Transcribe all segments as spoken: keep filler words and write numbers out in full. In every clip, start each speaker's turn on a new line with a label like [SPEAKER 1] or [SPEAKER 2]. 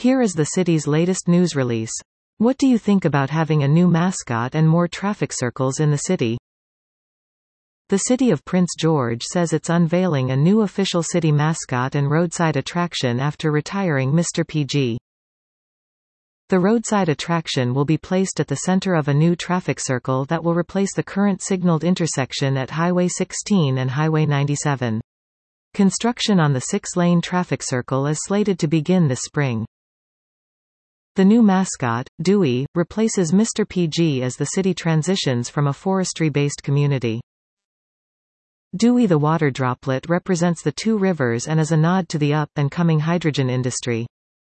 [SPEAKER 1] Here is the city's latest news release. What do you think about having a new mascot and more traffic circles in the city? The city of Prince George says it's unveiling a new official city mascot and roadside attraction after retiring Mister P G. The roadside attraction will be placed at the center of a new traffic circle that will replace the current signaled intersection at Highway sixteen and Highway ninety-seven. Construction on the six-lane traffic circle is slated to begin this spring. The new mascot, Dewey, replaces Mister P G as the city transitions from a forestry-based community. Dewey the water droplet represents the two rivers and is a nod to the up-and-coming hydrogen industry.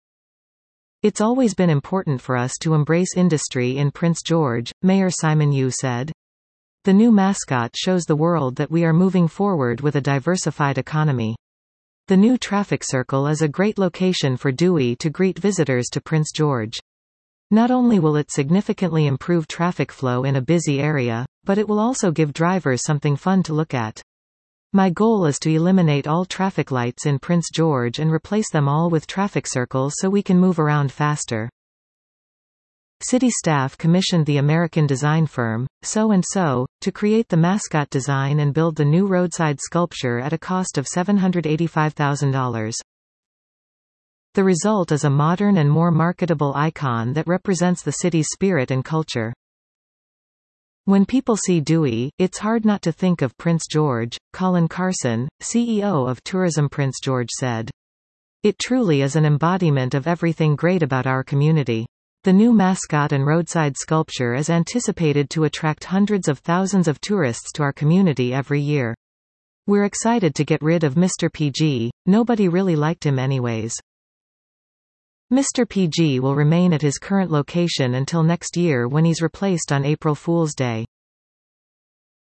[SPEAKER 1] It's always been important for us to embrace industry in Prince George, Mayor Simon Yu said. The new mascot shows the world that we are moving forward with a diversified economy. The new traffic circle is a great location for Dewey to greet visitors to Prince George. Not only will it significantly improve traffic flow in a busy area, but it will also give drivers something fun to look at. My goal is to eliminate all traffic lights in Prince George and replace them all with traffic circles so we can move around faster. City staff commissioned the American design firm, So and So, to create the mascot design and build the new roadside sculpture at a cost of seven hundred eighty-five thousand dollars. The result is a modern and more marketable icon that represents the city's spirit and culture. When people see Dewey, it's hard not to think of Prince George, Colin Carson, C E O of Tourism Prince George said. It truly is an embodiment of everything great about our community. The new mascot and roadside sculpture is anticipated to attract hundreds of thousands of tourists to our community every year. We're excited to get rid of Mister P G, nobody really liked him anyways. Mister P G will remain at his current location until next year when he's replaced on April Fool's Day.